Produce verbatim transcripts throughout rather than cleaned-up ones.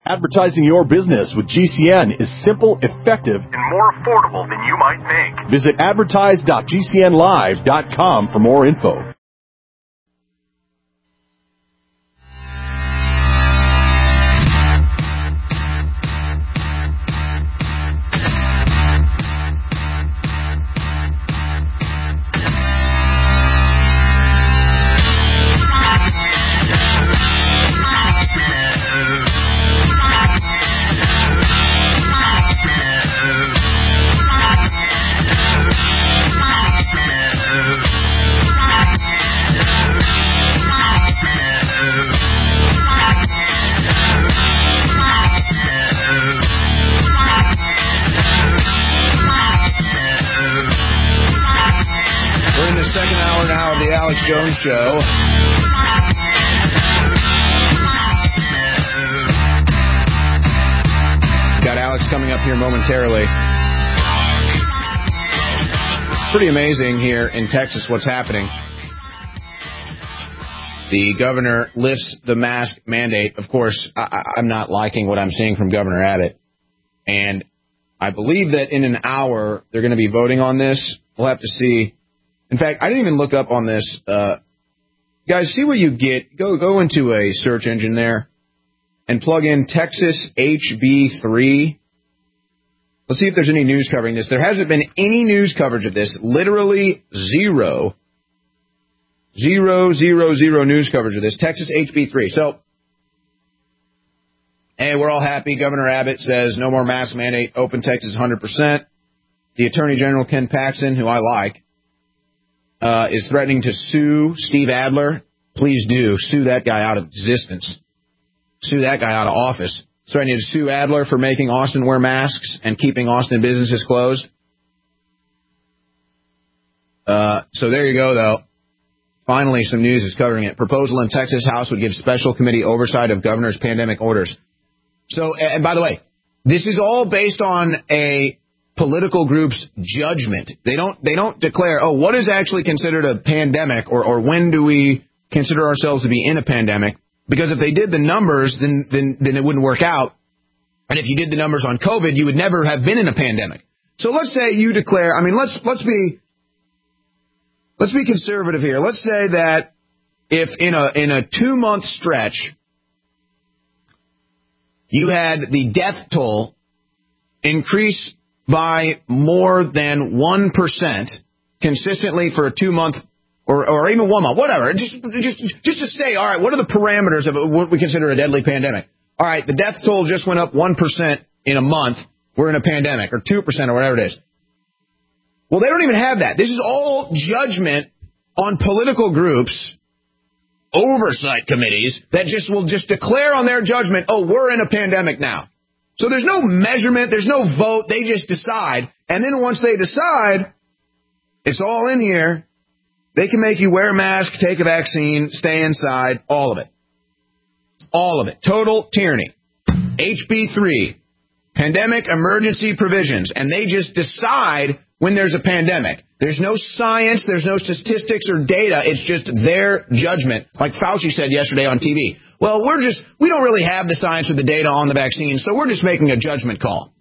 Advertising your business with G C N is simple, effective, and more affordable than you might think. Visit advertise dot g c n live dot com for more info. Jones Show. Got Alex coming up here momentarily. Pretty amazing here in Texas what's happening. The governor lifts the mask mandate. Of course, I, I'm not liking what I'm seeing from Governor Abbott. And I believe that in an hour they're going to be voting on this. We'll have to see. In fact, I didn't even look up on this. Uh, guys, see what you get. Go go into a search engine there and plug in Texas H B three. Let's see if there's any news covering this. There hasn't been any news coverage of this. Literally zero. Zero, zero, zero news coverage of this. Texas H B three. So, hey, we're all happy. Governor Abbott says no more mask mandate. Open Texas one hundred percent. The Attorney General, Ken Paxton, who I like, Uh, is threatening to sue Steve Adler. Please do. Sue that guy out of existence. Sue that guy out of office. Threatening to sue Adler for making Austin wear masks and keeping Austin businesses closed. Uh, so there you go, though. Finally, some news is covering it. Proposal in Texas House would give special committee oversight of governor's pandemic orders. So, and by the way, this is all based on a political group's judgment. They don't they don't declare, oh, what is actually considered a pandemic, or, or when do we consider ourselves to be in a pandemic? Because if they did the numbers, then, then then it wouldn't work out. And if you did the numbers on COVID, you would never have been in a pandemic. So let's say you declare, I mean, let's let's be let's be conservative here. Let's say that if in a in a two-month stretch you had the death toll increase by more than one percent consistently for a two-month or, or even one month, whatever. Just, just, just to say, all right, what are the parameters of what we consider a deadly pandemic? All right, the death toll just went up one percent in a month. We're in a pandemic, or two percent or whatever it is. Well, they don't even have that. This is all judgment on political groups, oversight committees, that just will just declare on their judgment, oh, we're in a pandemic now. So there's no measurement, there's no vote, they just decide. And then once they decide, it's all in here. They can make you wear a mask, take a vaccine, stay inside, all of it. All of it. Total tyranny. H B three, pandemic emergency provisions. And they just decide when there's a pandemic. There's no science, there's no statistics or data, it's just their judgment. Like Fauci said yesterday on T V. Well, we're just, we don't really have the science or the data on the vaccine, so we're just making a judgment call.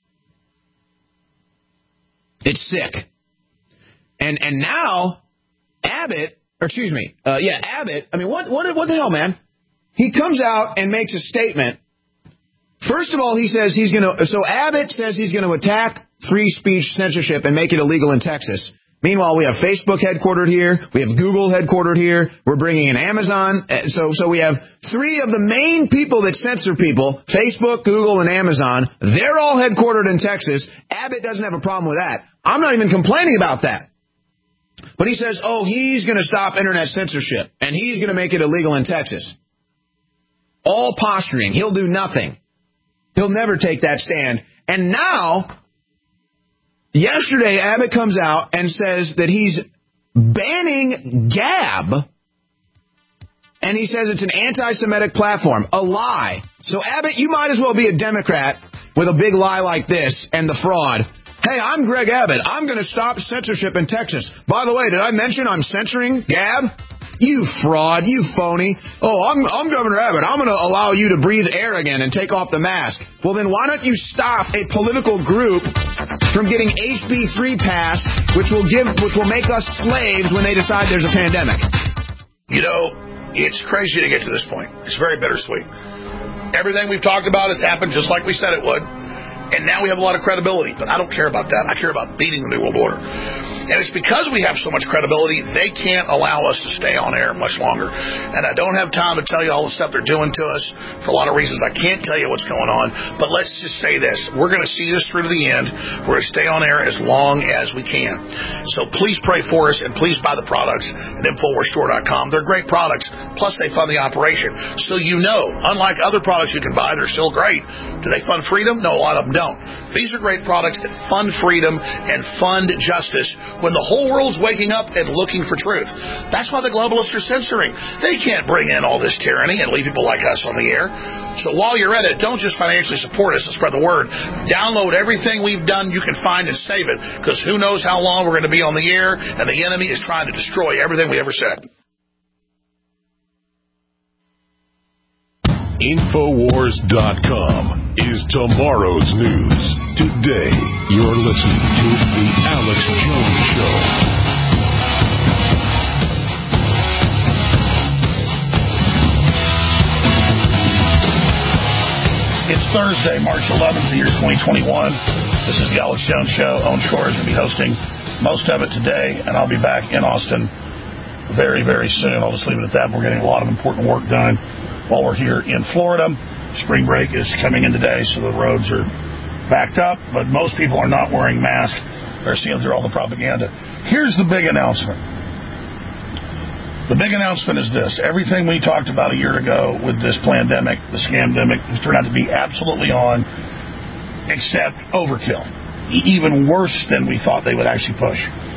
It's sick. And and now, Abbott, or excuse me, uh, yeah, Abbott, I mean, what, what, what the hell, man? He comes out and makes a statement. First of all, he says he's going to, so Abbott says he's going to attack free speech censorship and make it illegal in Texas. Meanwhile, we have Facebook headquartered here. We have Google headquartered here. We're bringing in Amazon. So, so we have three of the main people that censor people, Facebook, Google, and Amazon. They're all headquartered in Texas. Abbott doesn't have a problem with that. I'm not even complaining about that. But he says, oh, he's going to stop internet censorship, and he's going to make it illegal in Texas. All posturing. He'll do nothing. He'll never take that stand. And now, yesterday, Abbott comes out and says that he's banning Gab, and he says it's an anti-Semitic platform. A lie. So, Abbott, you might as well be a Democrat with a big lie like this and the fraud. Hey, I'm Greg Abbott. I'm going to stop censorship in Texas. By the way, did I mention I'm censoring Gab? You fraud, you phony. Oh, I'm, I'm Governor Abbott. I'm going to allow you to breathe air again and take off the mask. Well, then why don't you stop a political group from getting H B three passed, which will give, which will make us slaves when they decide there's a pandemic? You know, it's crazy to get to this point. It's very bittersweet. Everything we've talked about has happened just like we said it would. And now we have a lot of credibility. But I don't care about that. I care about beating the New World Order. And it's because we have so much credibility, they can't allow us to stay on air much longer. And I don't have time to tell you all the stuff they're doing to us for a lot of reasons. I can't tell you what's going on. But let's just say this. We're going to see this through to the end. We're going to stay on air as long as we can. So please pray for us and please buy the products at Infowars Store dot com. They're great products. Plus, they fund the operation. So you know, unlike other products you can buy, they're still great. Do they fund freedom? No, a lot of them don't. These are great products that fund freedom and fund justice when the whole world's waking up and looking for truth. That's why the globalists are censoring. They can't bring in all this tyranny and leave people like us on the air. So while you're at it, don't just financially support us and spread the word. Download everything we've done you can find and save it, because who knows how long we're going to be on the air, and the enemy is trying to destroy everything we ever said. Infowars dot com is tomorrow's news. Today, you're listening to The Alex Jones Show. It's Thursday, March eleventh, the year twenty twenty-one. This is The Alex Jones Show. Owen Shore is going to be hosting most of it today, and I'll be back in Austin very, very soon. I'll just leave it at that. We're getting a lot of important work done while we're here in Florida. Spring break is coming in today, so the roads are backed up, but most people are not wearing masks. They're seeing through all the propaganda. Here's the big announcement. The big announcement is this. Everything we talked about a year ago with this pandemic, the scamdemic, has turned out to be absolutely on, except overkill. Even worse than we thought they would actually push.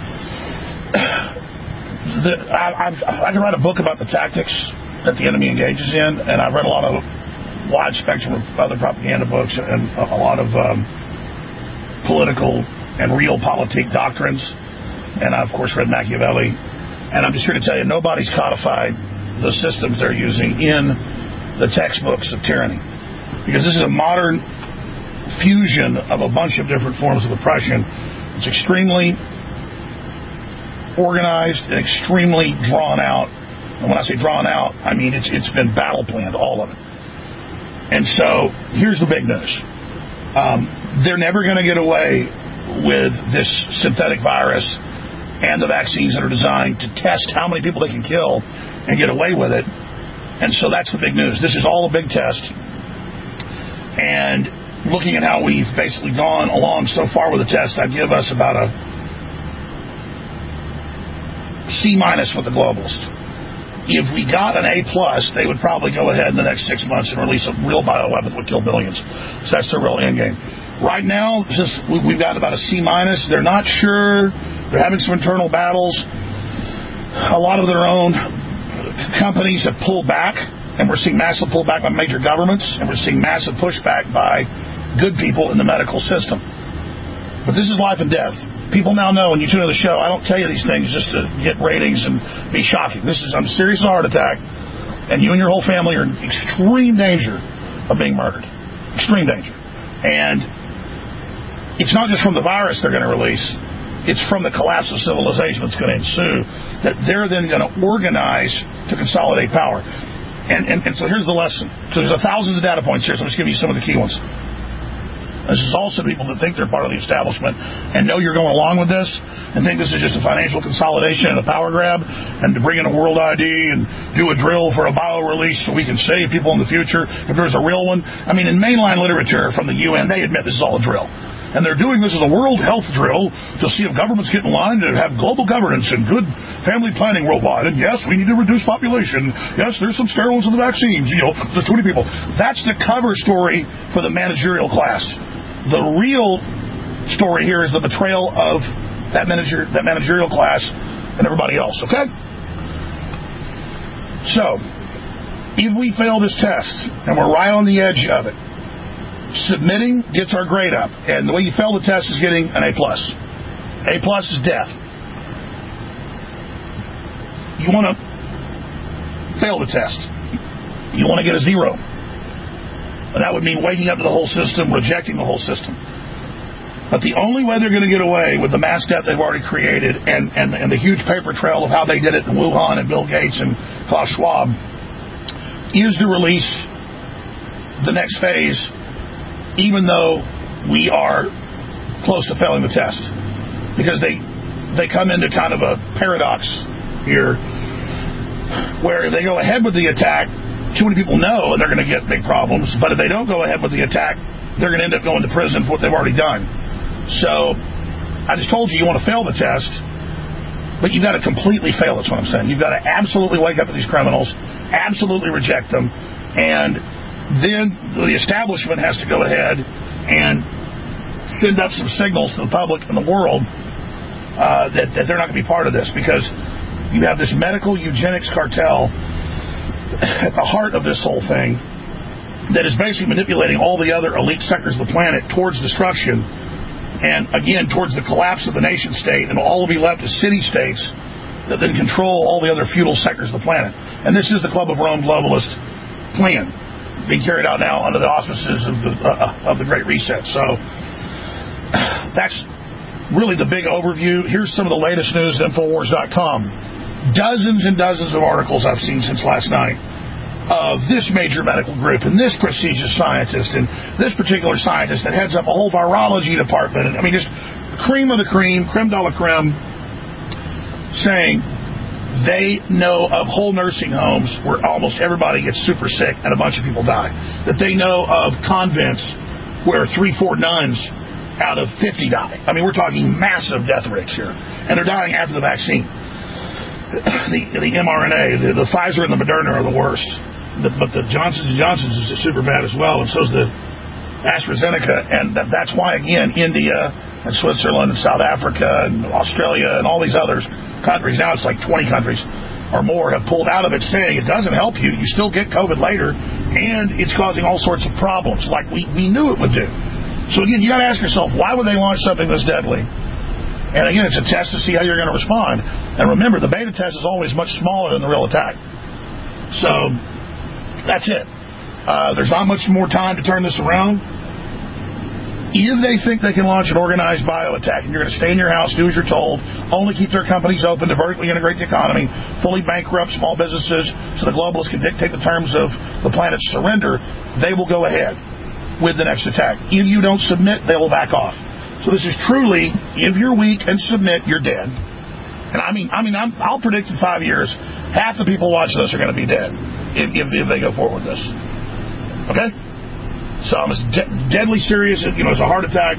The, I, I've, I can write a book about the tactics that the enemy engages in, and I've read a lot of wide spectrum of other propaganda books and a lot of um, political and realpolitik doctrines, and I, of course, read Machiavelli, and I'm just here to tell you, nobody's codified the systems they're using in the textbooks of tyranny, because this is a modern fusion of a bunch of different forms of oppression. It's extremely organized and extremely drawn out. And when I say drawn out, I mean it's it's been battle planned, all of it. And so here's the big news. Um, they're never going to get away with this synthetic virus and the vaccines that are designed to test how many people they can kill and get away with it. And so that's the big news. This is all a big test. And looking at how we've basically gone along so far with the test, I'd give us about a C minus with the globalists. If we got an A plus, they would probably go ahead in the next six months and release a real bioweapon that would kill billions. So that's their real end game. Right now, just we've got about a C minus. They're not sure. They're having some internal battles. A lot of their own companies have pulled back, and we're seeing massive pullback by major governments, and we're seeing massive pushback by good people in the medical system. But this is life and death. People now know when you tune into the show, I don't tell you these things just to get ratings and be shocking. This is a serious heart attack, and you and your whole family are in extreme danger of being murdered. Extreme danger. And it's not just from the virus they're going to release. It's from the collapse of civilization that's going to ensue, that they're then going to organize to consolidate power. And, and, and so here's the lesson. So there's thousands of data points here, so I'm just giving you some of the key ones. This is also people that think they're part of the establishment and know you're going along with this and think this is just a financial consolidation and a power grab and to bring in a world I D and do a drill for a bio-release so we can save people in the future if there's a real one. I mean, in mainline literature from the U N, they admit this is all a drill. And they're doing this as a world health drill to see if governments get in line to have global governance and good family planning worldwide. And yes, we need to reduce population. Yes, there's some steroids in the vaccines. You know, there's too many people. That's the cover story for the managerial class. The real story here is the betrayal of that manager, that managerial class and everybody else, okay? So, if we fail this test, and we're right on the edge of it, submitting gets our grade up. And the way you fail the test is getting an A plus. A plus is death. You want to fail the test. You want to get a zero. And that would mean waking up to the whole system, rejecting the whole system. But the only way they're going to get away with the mass death they've already created and, and, and the huge paper trail of how they did it in Wuhan and Bill Gates and Klaus Schwab is to release the next phase, even though we are close to failing the test. Because they, they come into kind of a paradox here where if they go ahead with the attack, too many people know they're going to get big problems, but if they don't go ahead with the attack, they're going to end up going to prison for what they've already done. So, I just told you you want to fail the test, but you've got to completely fail. That's what I'm saying. You've got to absolutely wake up to these criminals, absolutely reject them, and then the establishment has to go ahead and send up some signals to the public and the world uh, that, that they're not going to be part of this, because you have this medical eugenics cartel at the heart of this whole thing that is basically manipulating all the other elite sectors of the planet towards destruction, and again towards the collapse of the nation state, and all will be left as city-states that then control all the other feudal sectors of the planet. And this is the Club of Rome globalist plan being carried out now under the auspices of the, uh, of the Great Reset. So that's really the big overview. Here's some of the latest news at Infowars dot com. Dozens and dozens of articles I've seen since last night of this major medical group and this prestigious scientist and this particular scientist that heads up a whole virology department. And, I mean, just cream of the cream, creme de la creme, saying they know of whole nursing homes where almost everybody gets super sick and a bunch of people die. That they know of convents where three, four nuns out of fifty die. I mean, we're talking massive death rates here. And they're dying after the vaccine. The, the mRNA, the, the Pfizer and the Moderna are the worst. The, but the Johnson and Johnson's is super bad as well, and so is the AstraZeneca. And that, that's why, again, India and Switzerland and South Africa and Australia and all these other countries, now it's like twenty countries or more, have pulled out of it, saying it doesn't help you. You still get COVID later, and it's causing all sorts of problems like we, we knew it would do. So, again, you got to ask yourself, why would they launch something this deadly? And again, it's a test to see how you're going to respond. And remember, the beta test is always much smaller than the real attack. So, that's it. Uh, there's not much more time to turn this around. If they think they can launch an organized bio attack, and you're going to stay in your house, do as you're told, only keep their companies open to vertically integrate the economy, fully bankrupt small businesses so the globalists can dictate the terms of the planet's surrender, they will go ahead with the next attack. If you don't submit, they will back off. So this is truly, if you're weak and submit, you're dead. And I mean, I mean, I'm, I'll predict in five years, half the people watching this are going to be dead if, if, if they go forward with this. Okay? So I'm as de- deadly serious, you know, it's a heart attack.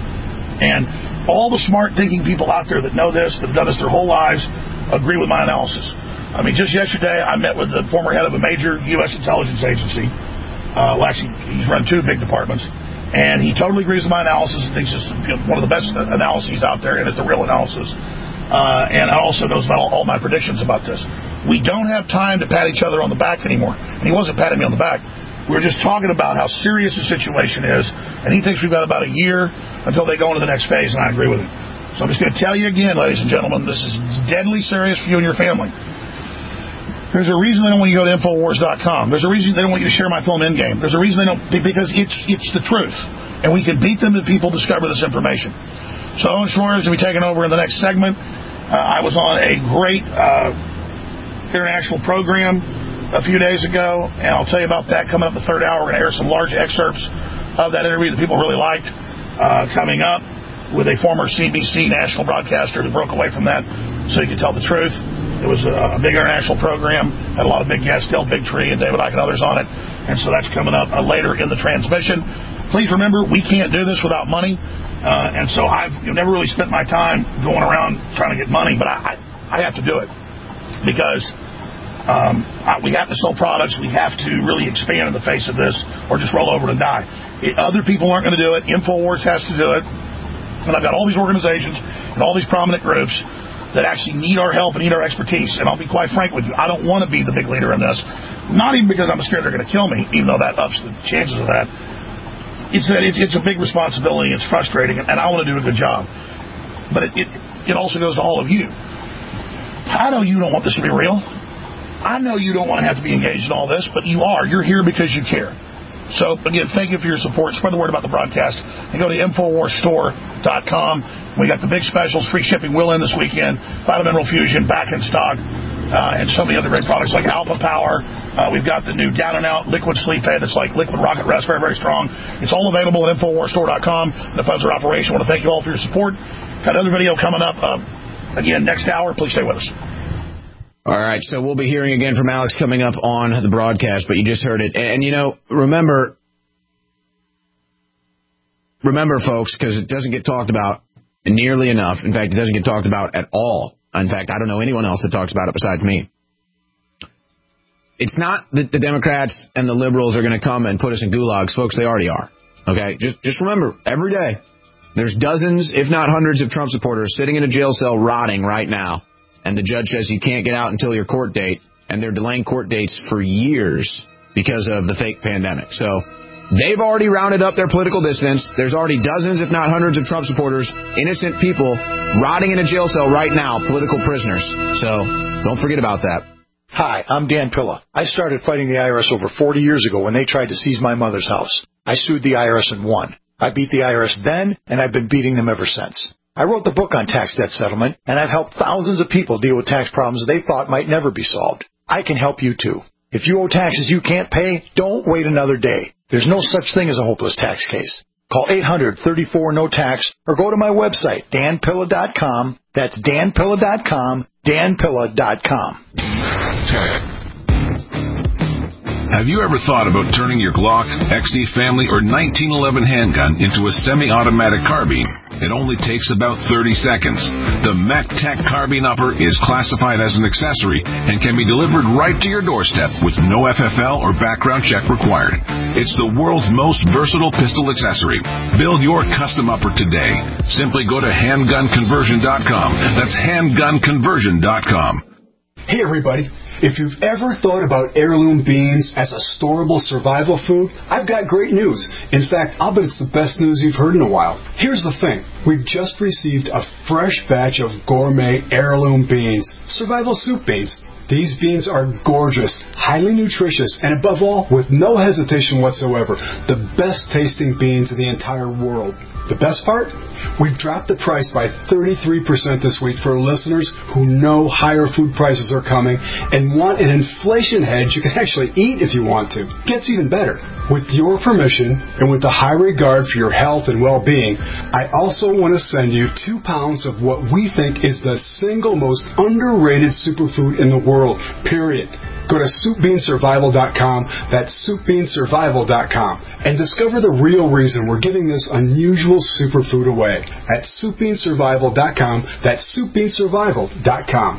And all the smart thinking people out there that know this, that have done this their whole lives, agree with my analysis. I mean, just yesterday, I met with the former head of a major U S intelligence agency. Uh, well, actually, he's run two big departments. And he totally agrees with my analysis and thinks it's you know, one of the best analyses out there, and it's the real analysis. Uh, and also knows about all, all my predictions about this. We don't have time to pat each other on the back anymore. And he wasn't patting me on the back. We were just talking about how serious the situation is, and he thinks we've got about a year until they go into the next phase, and I agree with him. So I'm just going to tell you again, ladies and gentlemen, this is deadly serious for you and your family. There's a reason they don't want you to go to Infowars dot com. There's a reason they don't want you to share my film Endgame. There's a reason they don't, because it's it's the truth. And we can beat them if people discover this information. So Owen Schroyer is going to be taking over in the next segment. Uh, I was on a great uh, international program a few days ago, and I'll tell you about that coming up in the third hour. We're going to air some large excerpts of that interview that people really liked uh, coming up with a former C B C national broadcaster who broke away from that so he could tell the truth. It was a, a big international program, had a lot of big guests, Del Bigtree and David Icke and others on it, and so that's coming up uh, later in the transmission. Please remember, we can't do this without money, uh, and so I've you know, never really spent my time going around trying to get money, but I, I, I have to do it because um, I, we have to sell products, we have to really expand in the face of this, or just roll over and die. It, other people aren't going to do it, InfoWars has to do it, and I've got all these organizations and all these prominent groups that actually need our help and need our expertise. And I'll be quite frank with you, I don't want to be the big leader in this. Not even because I'm scared they're going to kill me, even though that ups the chances of that. It's that it's, it's a big responsibility, it's frustrating, and I want to do a good job. But it, it, it also goes to all of you. I know you don't want this to be real. I know you don't want to have to be engaged in all this, but you are. You're here because you care. So, again, thank you for your support. Spread the word about the broadcast. And go to Infowars Store dot com. We got the big specials. Free shipping will end this weekend. Vitamin Mineral Fusion back in stock. Uh, and so many other great products like Alpha Power. Uh, we've got the new Down and Out Liquid Sleep Aid. It's like Liquid Rocket Rest. Very, very strong. It's all available at Infowars Store dot com. The funds are operation. I want to thank you all for your support. Got another video coming up. Uh, again, next hour. Please stay with us. All right, so we'll be hearing again from Alex coming up on the broadcast, but you just heard it. And, you know, remember, remember, folks, because it doesn't get talked about nearly enough. In fact, it doesn't get talked about at all. In fact, I don't know anyone else that talks about it besides me. It's not that the Democrats and the liberals are going to come and put us in gulags. Folks, they already are. Okay? Just, just remember, every day, there's dozens, if not hundreds, of Trump supporters sitting in a jail cell rotting right now. And the judge says you can't get out until your court date, and they're delaying court dates for years because of the fake pandemic. So they've already rounded up their political dissidents. There's already dozens, if not hundreds, of Trump supporters, innocent people, rotting in a jail cell right now, political prisoners. So don't forget about that. Hi, I'm Dan Pilla. I started fighting the I R S over forty years ago when they tried to seize my mother's house. I sued the I R S and won. I beat the I R S then, and I've been beating them ever since. I wrote the book on tax debt settlement, and I've helped thousands of people deal with tax problems they thought might never be solved. I can help you, too. If you owe taxes you can't pay, don't wait another day. There's no such thing as a hopeless tax case. Call eight hundred, thirty-four, no tax or go to my website, dan pilla dot com. That's dan pilla dot com, dan pilla dot com. Have you ever thought about turning your Glock, X D Family, or nineteen eleven handgun into a semi-automatic carbine? It only takes about thirty seconds. The MacTac Carbine Upper is classified as an accessory and can be delivered right to your doorstep with no F F L or background check required. It's the world's most versatile pistol accessory. Build your custom upper today. Simply go to handgun conversion dot com. That's handgun conversion dot com. Hey everybody, if you've ever thought about heirloom beans as a storable survival food, I've got great news. In fact, I'll bet it's the best news you've heard in a while. Here's the thing. We've just received a fresh batch of gourmet heirloom beans, survival soup beans. These beans are gorgeous, highly nutritious, and above all, with no hesitation whatsoever, the best tasting beans in the entire world. The best part? We've dropped the price by thirty-three percent this week for listeners who know higher food prices are coming and want an inflation hedge you can actually eat if you want to. Gets even better. With your permission and with the high regard for your health and well-being, I also want to send you two pounds of what we think is the single most underrated superfood in the world, period. Go to soup bean survival dot com, that's soup bean survival dot com, and discover the real reason we're giving this unusual superfood away at soup bean survival dot com, that's soup bean survival dot com.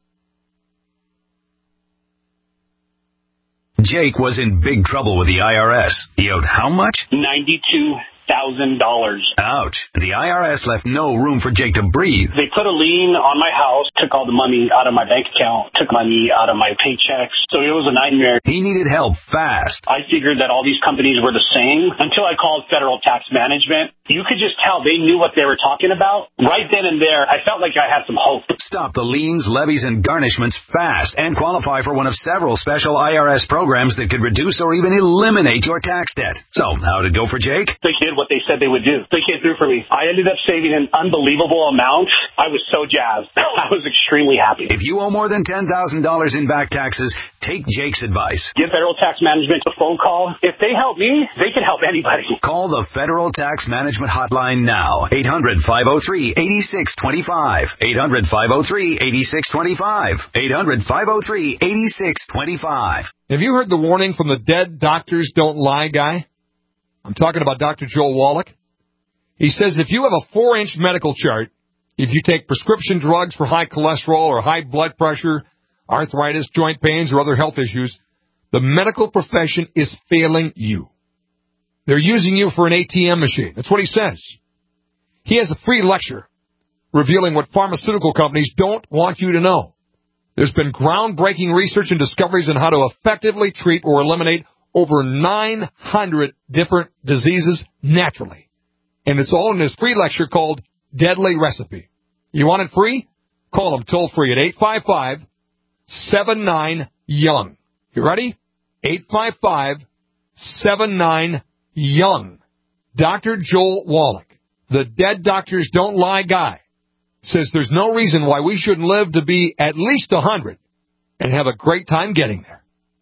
Jake was in big trouble with the I R S. He owed how much? ninety-two thousand dollars. Ouch. The I R S left no room for Jake to breathe. They put a lien on my house, took all the money out of my bank account, took money out of my paychecks. So it was a nightmare. He needed help fast. I figured that all these companies were the same until I called Federal Tax Management. You could just tell they knew what they were talking about. Right then and there, I felt like I had some hope. Stop the liens, levies, and garnishments fast and qualify for one of several special I R S programs that could reduce or even eliminate your tax debt. So, how did it go for Jake? They did what they said they would do. They came through for me. I ended up saving an unbelievable amount. I was so jazzed. I was extremely happy. If you owe more than ten thousand dollars in back taxes, take Jake's advice. Give Federal Tax Management a phone call. If they help me, they can help anybody. Call the Federal Tax Management Hotline now. eight hundred, five oh three, eight six two five. eight hundred, five oh three, eight six two five. eight hundred, five oh three, eight six two five. Have you heard the warning from the dead doctors don't lie guy? I'm talking about Doctor Joel Wallach. He says if you have a four-inch medical chart, if you take prescription drugs for high cholesterol or high blood pressure, arthritis, joint pains, or other health issues, the medical profession is failing you. They're using you for an A T M machine. That's what he says. He has a free lecture revealing what pharmaceutical companies don't want you to know. There's been groundbreaking research and discoveries on how to effectively treat or eliminate over nine hundred different diseases naturally. And it's all in this free lecture called Deadly Recipe. You want it free? Call them toll free at eight five five, seven nine YOUNG. You ready? eight five five, seven nine, YOUNG. Doctor Joel Wallach, the Dead Doctors Don't Lie guy, says there's no reason why we shouldn't live to be at least one hundred and have a great time getting there.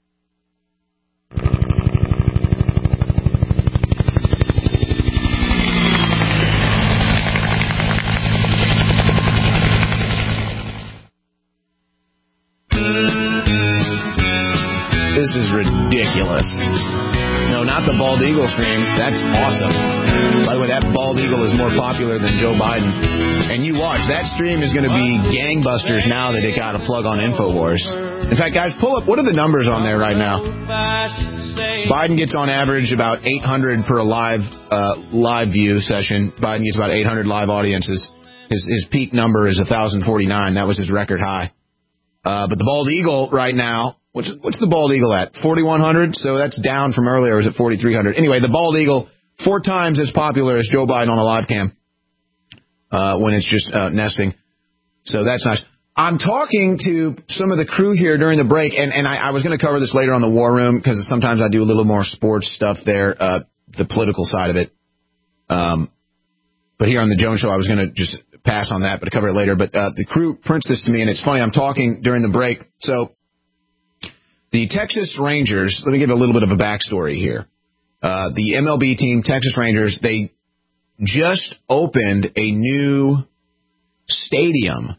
This is ridiculous. No, not the bald eagle stream. That's awesome. By the way, that bald eagle is more popular than Joe Biden. And you watch, that stream is going to be gangbusters now that it got a plug on InfoWars. In fact, guys, pull up, what are the numbers on there right now? Biden gets on average about eight hundred per live uh, live view session. Biden gets about eight hundred live audiences. His, his peak number is one thousand forty-nine. That was his record high. Uh, but the bald eagle right now, What's what's the bald eagle at? forty-one hundred? So that's down from earlier. It was at forty-three hundred. Anyway, the bald eagle, four times as popular as Joe Biden on a live cam uh, when it's just uh, nesting. So that's nice. I'm talking to some of the crew here during the break, and, and I, I was going to cover this later on the War Room because sometimes I do a little more sports stuff there, uh, the political side of it. Um, but here on the Jones Show, I was going to just pass on that, but cover it later. But uh, the crew prints this to me, and it's funny. I'm talking during the break. So the Texas Rangers, let me give a little bit of a backstory here. Uh, the M L B team, Texas Rangers, they just opened a new stadium.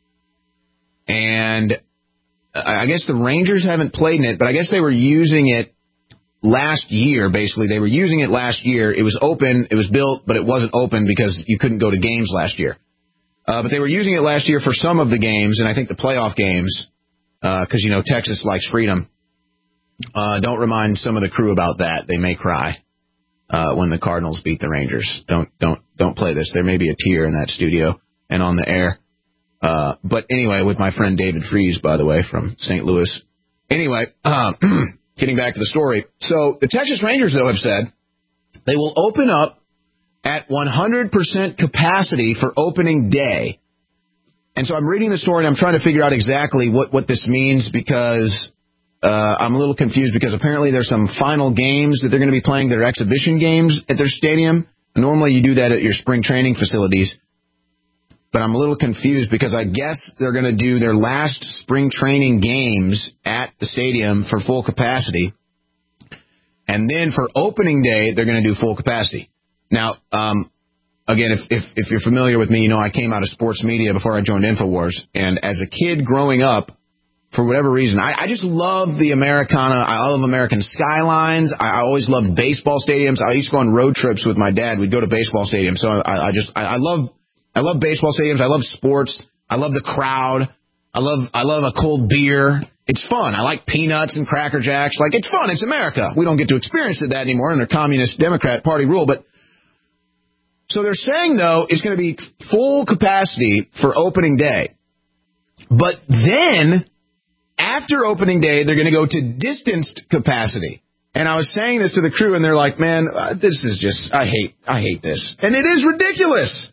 And I guess the Rangers haven't played in it, but I guess they were using it last year, basically. They were using it last year. It was open, it was built, but it wasn't open because you couldn't go to games last year. Uh, but they were using it last year for some of the games, and I think the playoff games, because, uh, you know, Texas likes freedom. Uh, don't remind some of the crew about that. They may cry uh, when the Cardinals beat the Rangers. Don't don't don't play this. There may be a tear in that studio and on the air. Uh, but anyway, with my friend David Freese, by the way, from Saint Louis. Anyway, uh, getting back to the story. So the Texas Rangers, though, have said they will open up at one hundred percent capacity for opening day. And so I'm reading the story, and I'm trying to figure out exactly what, what this means because uh, I'm a little confused because apparently there's some final games that they're going to be playing. They're exhibition games at their stadium. Normally you do that at your spring training facilities. But I'm a little confused because I guess they're going to do their last spring training games at the stadium for full capacity. And then for opening day, they're going to do full capacity. Now, um, again, if, if, if you're familiar with me, you know I came out of sports media before I joined InfoWars. And as a kid growing up, for whatever reason, I, I just love the Americana. I love American skylines. I, I always loved baseball stadiums. I used to go on road trips with my dad. We'd go to baseball stadiums. So I, I just, I, I love... I love baseball stadiums. I love sports. I love the crowd. I love I love a cold beer. It's fun. I like peanuts and Cracker Jacks. Like, it's fun. It's America. We don't get to experience that anymore under communist Democrat Party rule. But so they're saying, though, it's going to be full capacity for opening day. But then after opening day, they're going to go to distanced capacity. And I was saying this to the crew, and they're like, man, uh, this is just, I hate, I hate this. And it is ridiculous.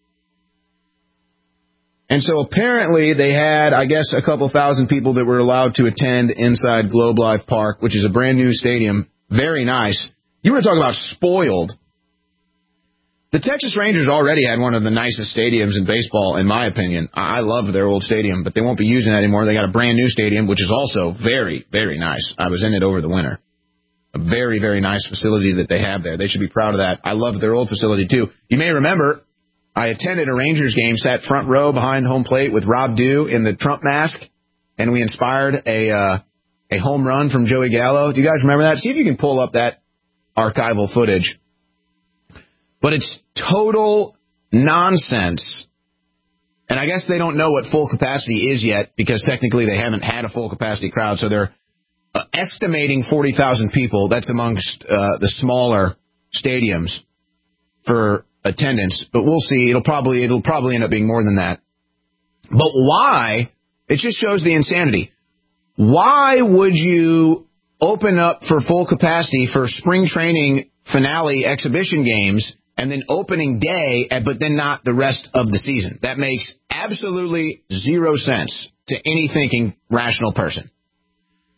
And so apparently they had, I guess, a couple thousand people that were allowed to attend inside Globe Life Park, which is a brand new stadium. Very nice. You were talking about spoiled. The Texas Rangers already had one of the nicest stadiums in baseball, in my opinion. I love their old stadium, but they won't be using that anymore. They got a brand new stadium, which is also very, very nice. I was in it over the winter. A very, very nice facility that they have there. They should be proud of that. I love their old facility, too. You may remember I attended a Rangers game, sat front row behind home plate with Rob Dew in the Trump mask, and we inspired a uh, a home run from Joey Gallo. Do you guys remember that? See if you can pull up that archival footage. But it's total nonsense. And I guess they don't know what full capacity is yet because technically they haven't had a full capacity crowd. So they're uh, estimating forty thousand people. That's amongst uh, the smaller stadiums for attendance, but we'll see. It'll probably it'll probably end up being more than that. But why? It just shows the insanity. Why would you open up for full capacity for spring training finale exhibition games and then opening day, but then not the rest of the season? That makes absolutely zero sense to any thinking rational person.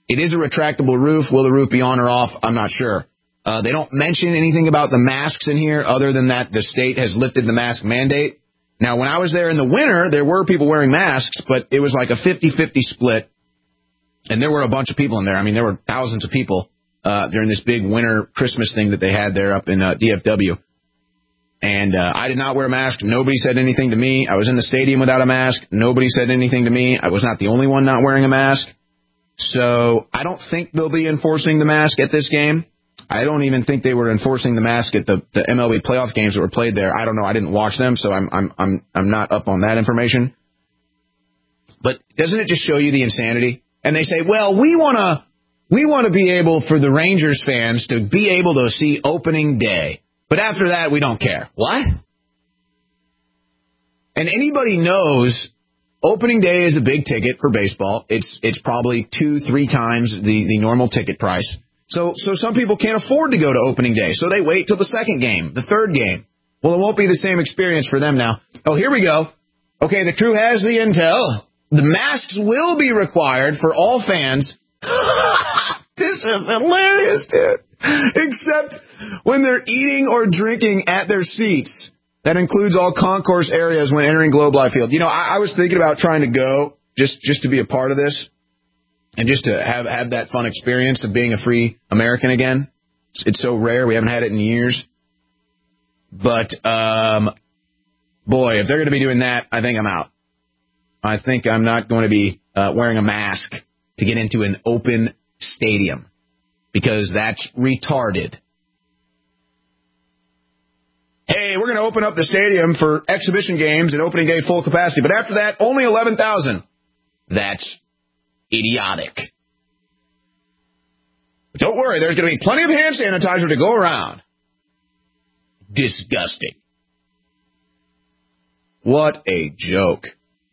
It is a retractable roof. Will the roof be on or off? I'm not sure. Uh, they don't mention anything about the masks in here other than that the state has lifted the mask mandate. Now, when I was there in the winter, there were people wearing masks, but it was like a fifty-fifty split, and there were a bunch of people in there. I mean, there were thousands of people uh, during this big winter Christmas thing that they had there up in uh, D F W. And uh, I did not wear a mask. Nobody said anything to me. I was in the stadium without a mask. Nobody said anything to me. I was not the only one not wearing a mask. So I don't think they'll be enforcing the mask at this game. I don't even think they were enforcing the mask at the, the M L B playoff games that were played there. I don't know. I didn't watch them, so I'm I'm I'm I'm not up on that information. But doesn't it just show you the insanity? And they say, well, we want to we want to be able for the Rangers fans to be able to see opening day. But after that, we don't care. What? And anybody knows opening day is a big ticket for baseball. It's it's probably two, three times the, the normal ticket price. So so some people can't afford to go to opening day, so they wait till the second game, the third game. Well, it won't be the same experience for them now. Oh, here we go. Okay, the crew has the intel. The masks will be required for all fans. This is hilarious, dude. Except when they're eating or drinking at their seats. That includes all concourse areas when entering Globe Life Field. You know, I, I was thinking about trying to go just, just to be a part of this. And just to have, have that fun experience of being a free American again. It's, it's so rare. We haven't had it in years. But, um, boy, if they're going to be doing that, I think I'm out. I think I'm not going to be uh, wearing a mask to get into an open stadium. Because that's retarded. Hey, we're going to open up the stadium for exhibition games and opening day full capacity. But after that, only eleven thousand. That's idiotic. But don't worry, there's going to be plenty of hand sanitizer to go around. Disgusting. What a joke.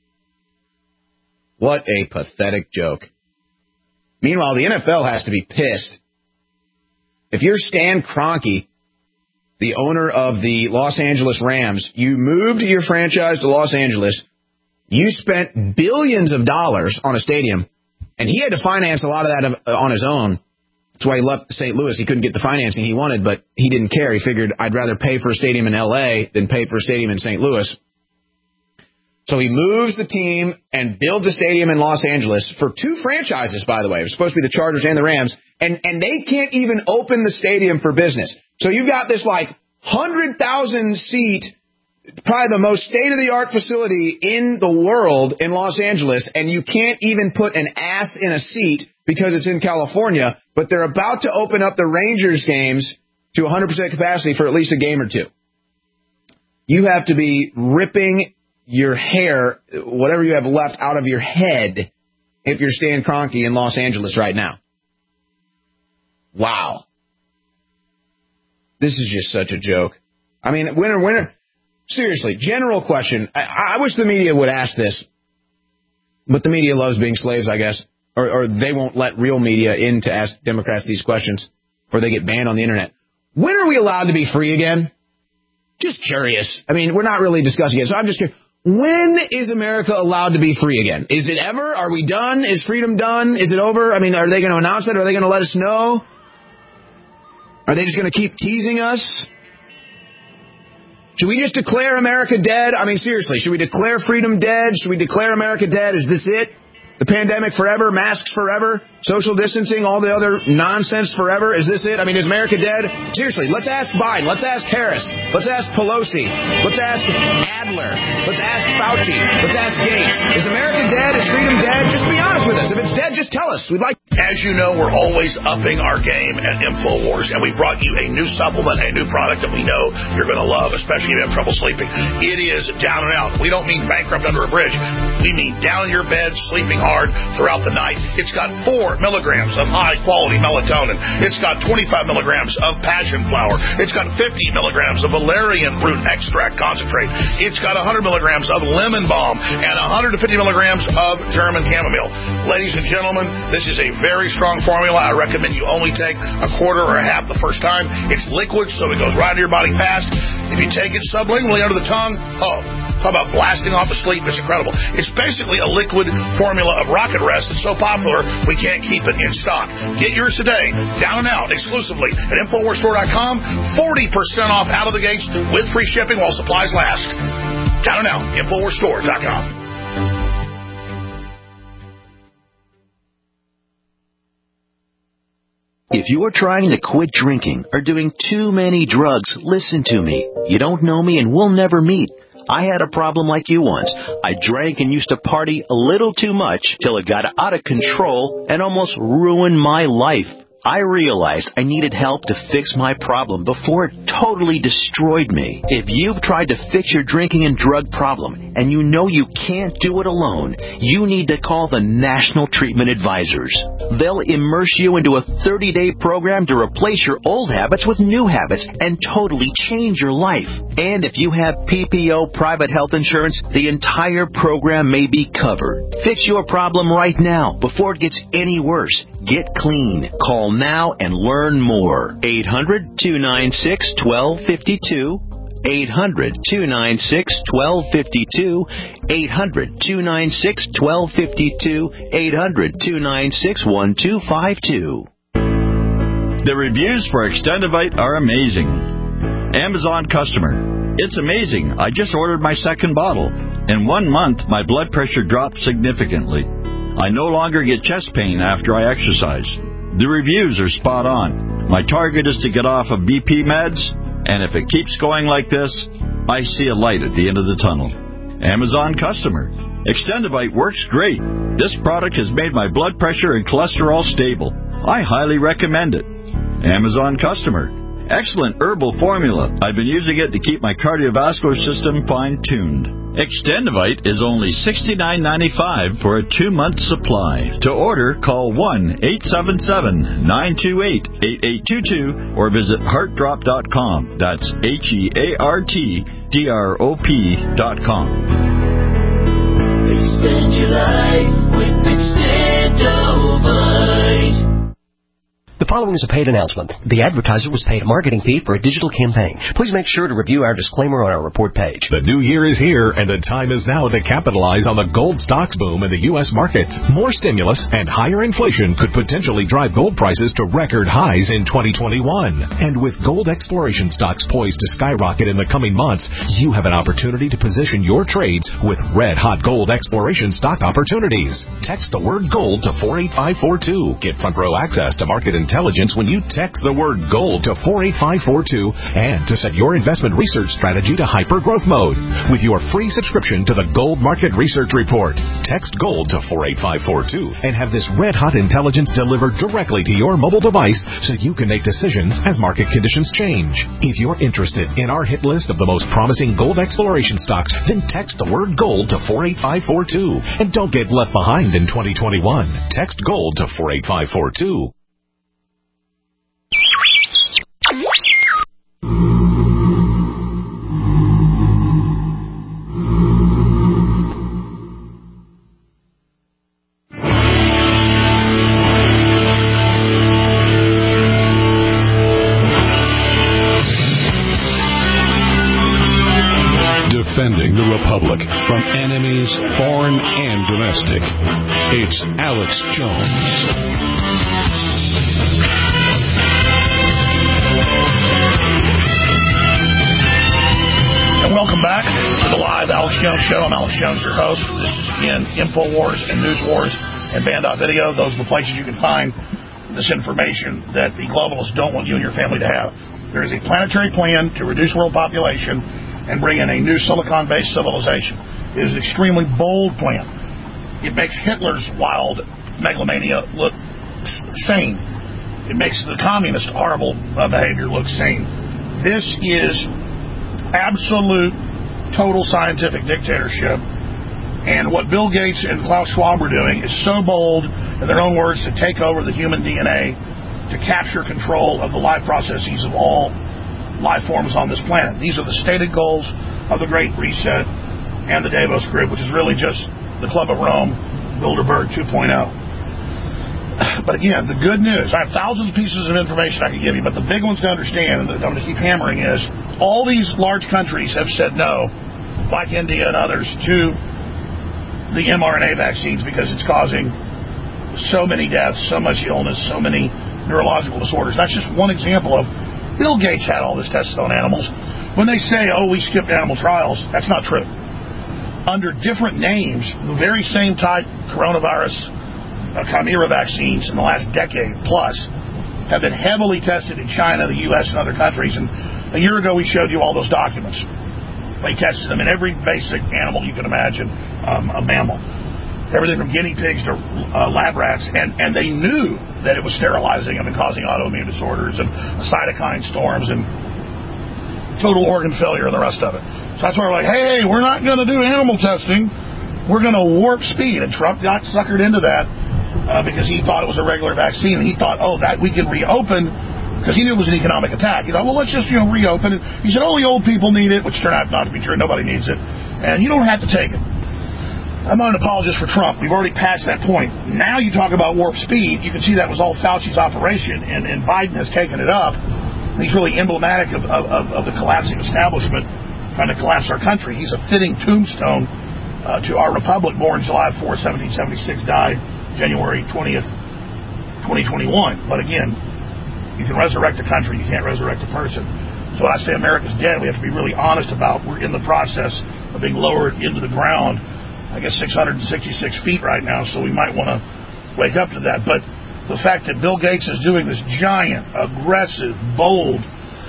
What a pathetic joke. Meanwhile, the N F L has to be pissed. If you're Stan Kroenke, the owner of the Los Angeles Rams, you moved your franchise to Los Angeles, you spent billions of dollars on a stadium, and he had to finance a lot of that on his own. That's why he left Saint Louis. He couldn't get the financing he wanted, but he didn't care. He figured, I'd rather pay for a stadium in L A than pay for a stadium in Saint Louis. So he moves the team and builds a stadium in Los Angeles for two franchises, by the way. It was supposed to be the Chargers and the Rams, and, and they can't even open the stadium for business. So you've got this, like, one hundred thousand seat, probably the most state-of-the-art facility in the world in Los Angeles, and you can't even put an ass in a seat because it's in California, but they're about to open up the Rangers games to one hundred percent capacity for at least a game or two. You have to be ripping your hair, whatever you have left, out of your head if you're Stan Kroenke in Los Angeles right now. Wow. This is just such a joke. I mean, winner, winner. Seriously, general question. I, I wish the media would ask this, but the media loves being slaves, I guess, or, or they won't let real media in to ask Democrats these questions, or they get banned on the internet. When are we allowed to be free again? Just curious. I mean, we're not really discussing it, so I'm just curious. When is America allowed to be free again? Is it ever? Are we done? Is freedom done? Is it over? I mean, are they going to announce it? Are they going to let us know? Are they just going to keep teasing us? Should we just declare America dead? I mean, seriously, should we declare freedom dead? Should we declare America dead? Is this it? The pandemic forever? Masks forever? Social distancing? All the other nonsense forever? Is this it? I mean, is America dead? Seriously, let's ask Biden. Let's ask Harris. Let's ask Pelosi. Let's ask Adler. Let's ask Fauci. Let's ask Gates. Is America dead? Is freedom dead? Just be honest with us. If it's dead, just tell us. We'd like... As you know, we're always upping our game at InfoWars, and we brought you a new supplement, a new product that we know you're going to love, especially if you have trouble sleeping. It is down and out. We don't mean bankrupt under a bridge. We mean down in your bed, sleeping hard throughout the night. It's got four milligrams of high-quality melatonin. It's got twenty-five milligrams of passion flower. It's got fifty milligrams of valerian root extract concentrate. It's got one hundred milligrams of lemon balm and one hundred fifty milligrams of German chamomile. Ladies and gentlemen, this is a very strong formula. I recommend you only take a quarter or a half the first time. It's liquid, so it goes right into your body fast. If you take it sublingually under the tongue, oh, talk about blasting off to sleep. It's incredible. It's basically a liquid formula of Rocket Rest. It's so popular, we can't keep it in stock. Get yours today, down and out, exclusively at Infowars Store dot com. forty percent off out of the gates with free shipping while supplies last. Down and out, Infowars Store dot com. If you are trying to quit drinking or doing too many drugs, listen to me. You don't know me and we'll never meet. I had a problem like you once. I drank and used to party a little too much till it got out of control and almost ruined my life. I realized I needed help to fix my problem before it totally destroyed me. If you've tried to fix your drinking and drug problem and you know you can't do it alone, you need to call the National Treatment Advisors. They'll immerse you into a thirty-day program to replace your old habits with new habits and totally change your life. And if you have P P O private health insurance, the entire program may be covered. Fix your problem right now before it gets any worse. Get clean. Call now and learn more. eight hundred, two nine six, one two five two. eight hundred, two nine six, one two five two. eight hundred, two nine six, one two five two. eight hundred, two nine six, one two five two. The reviews for Extendivite are amazing. Amazon customer. It's amazing. I just ordered my second bottle. In one month, my blood pressure dropped significantly. I no longer get chest pain after I exercise. The reviews are spot on. My target is to get off of B P meds, and if it keeps going like this, I see a light at the end of the tunnel. Amazon customer. Extendivite works great. This product has made my blood pressure and cholesterol stable. I highly recommend it. Amazon customer. Excellent herbal formula. I've been using it to keep my cardiovascular system fine-tuned. Extendivite is only sixty-nine ninety-five for a two-month supply. To order, call one eight seven seven, nine two eight, eight eight two two or visit heart drop dot com. That's H E A R T D R O P dot com. Extend your life with Extendivite. The following is a paid announcement. The advertiser was paid a marketing fee for a digital campaign. Please make sure to review our disclaimer on our report page. The new year is here, and the time is now to capitalize on the gold stocks boom in the U S markets. More stimulus and higher inflation could potentially drive gold prices to record highs in twenty twenty-one. And with gold exploration stocks poised to skyrocket in the coming months, you have an opportunity to position your trades with red-hot gold exploration stock opportunities. Text the word gold to four eight five four two. Get front row access to market intelligence when you text the word gold to four eight five four two and to set your investment research strategy to hyper growth mode with your free subscription to the Gold Market Research Report. Text gold to four eight five four two and have this red hot intelligence delivered directly to your mobile device so you can make decisions as market conditions change. If you're interested in our hit list of the most promising gold exploration stocks, then text the word gold to four eight five four two and don't get left behind in twenty twenty-one. Text gold to four eight five four two. Defending the Republic from enemies, foreign and domestic. It's Alex Jones. And welcome back to the live Alex Jones Show. I'm Alex Jones, your host. This is, again, InfoWars and News Wars and Band.video. Those are the places you can find this information that the globalists don't want you and your family to have. There is a planetary plan to reduce world population and bring in a new silicon-based civilization. It is an extremely bold plan. It makes Hitler's wild megalomania look sane. It makes the communist horrible uh, behavior look sane. This is absolute, total scientific dictatorship. And what Bill Gates and Klaus Schwab are doing is so bold, in their own words, to take over the human D N A, to capture control of the life processes of all life forms on this planet. These are the stated goals of the Great Reset and the Davos Group, which is really just the Club of Rome, Bilderberg two point oh. But again, the good news, I have thousands of pieces of information I can give you, but the big ones to understand, and that I'm going to keep hammering, is all these large countries have said no, like India and others, to the mRNA vaccines because it's causing so many deaths, so much illness, so many neurological disorders. That's just one example of Bill Gates had all this tested on animals. When they say, oh, we skipped animal trials, that's not true. Under different names, the very same type coronavirus uh, Chimera vaccines in the last decade plus have been heavily tested in China, the U S, and other countries. And a year ago, we showed you all those documents. They tested them in every basic animal you can imagine, um, a mammal. Everything from guinea pigs to uh, lab rats. And, and they knew that it was sterilizing them and causing autoimmune disorders and cytokine storms and total organ failure and the rest of it. So that's why we're like, hey, we're not going to do animal testing. We're going to warp speed. And Trump got suckered into that uh, because he thought it was a regular vaccine. And he thought, oh, that we can reopen, because he knew it was an economic attack. He thought, well, let's just, you know, reopen it. He said, only old people need it, which turned out not to be true. Nobody needs it. And you don't have to take it. I'm not an apologist for Trump. We've already passed that point. Now you talk about warp speed. You can see that was all Fauci's operation, and, and Biden has taken it up. He's really emblematic of, of, of the collapsing establishment, trying to collapse our country. He's a fitting tombstone uh, to our republic, born July fourth, seventeen seventy-six, died January twentieth, twenty twenty-one. But again, you can resurrect a country, you can't resurrect a person. So when I say America's dead, we have to be really honest about we're in the process of being lowered into the ground, I guess six hundred sixty-six feet right now, so we might want to wake up to that. But the fact that Bill Gates is doing this giant, aggressive, bold